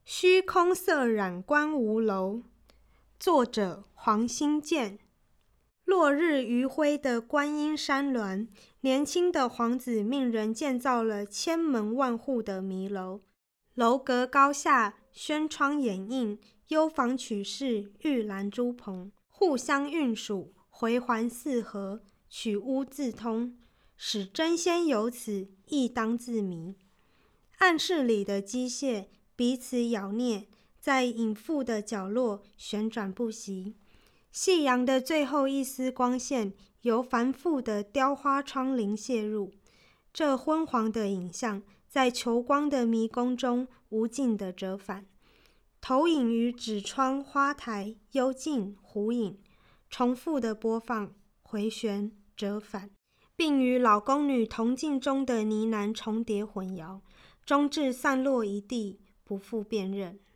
虚空色染观无楼，作者黄兴建。落日余晖的观音山峦，年轻的皇子命人建造了千门万户的迷楼，楼阁高下，轩窗掩映，幽房曲室，玉兰珠棚，互相运属，回环四合，曲屋自通，使真仙由此亦当自迷。暗室里的机械彼此咬啮，在隐腹的角落旋转不息。夕阳的最后一丝光线由繁复的雕花窗棂泻入，这昏黄的影像在求光的迷宫中无尽的折返，投影于纸窗、花台、幽静、湖影，重复的播放、回旋、折返，并与老宫女铜镜中的呢喃重叠混淆，终至散落一地，不复辨认。